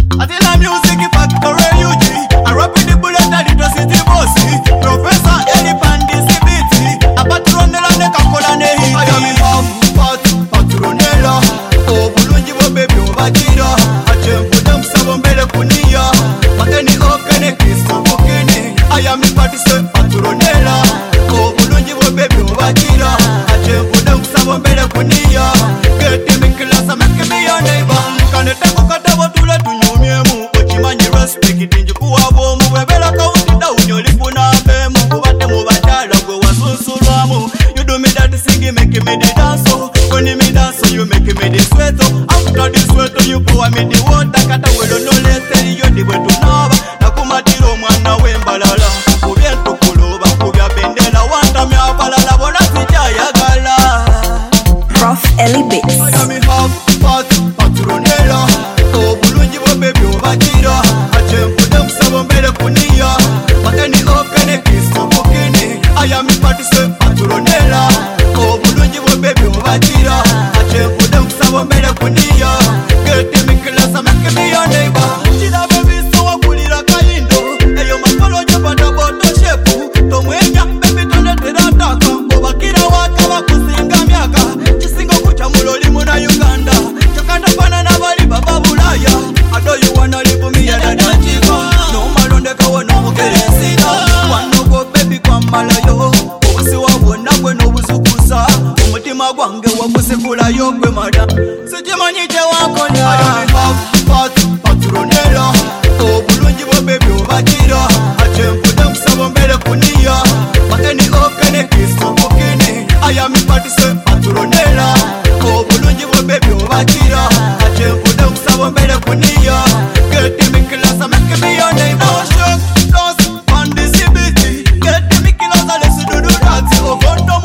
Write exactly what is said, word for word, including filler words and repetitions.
Attila Music Factory U G. I rap with the bullet and it was city bossy. Professor Eli Pandi C B T. A patronella ne kakola ne hiti. I am in half part patronella. Oh bulungi bo baby obakira. Achempu dem sabo mbele kunia. Makeni okene Kristo bukini. I am in party se patronella. Oh bulungi bo baby obakira. Achempu dem sabo mbele kunia. Get me class make me your neighbor. Kaneta kokata watula tunyumyemu. Ochimanyi respect dinji kuwa bomu. Webela kauti da unyolipu na bemu. Kubate mubachala gwe wasunsulwamu. You do me that singing make me the dance. When me dance you make me the sweat. After the sweat you pour me the water. Kata welo no lese yo di wetu naba. Nakumatiro mwana wembalala. Kubye tukuluba kubya bendela. Wanta mi abalala bona sijaya gala. Prof Eli Bits. I am in half part patronella. Oh bulungi bo baby obakira. Achempu dem sabo mbele kunia. Makeni okene Kristo bukini. I am in party se patronella. Oh bulungi bo baby obakira. Achempu dem sabo mbele kunia. Get me class make me your neighbor. Chida baby so wakulira kayindo. Eyo makolo jabada boto shepu. Tomwenya baby tonde terataka. Obakira waka wakusinga myaka. Chisingo kucha muloli muna Uganda. Chakanda pana na bali baba bulaya. I know you wanna live with me at a dachiva. No malonde kawa no mukeresina. Wano go baby kwa malayo. Obuse wabona kwe no busukusa. Umutima gwange wakusekula yo kwe mada. Sijimanyi je wakonya. I am half part patronella. Oh bulungi bo baby obakira. Achempu dem sabo mbele kunia. Makeni okene Kristo bukini. I am in party se patronella. Oh bulungi bo baby obakira. Achempu dem sabo mbele kunia. Get me class make me your neighbor. No shock, lost, Pandi C B T. Get me class let's do that. Oh gondo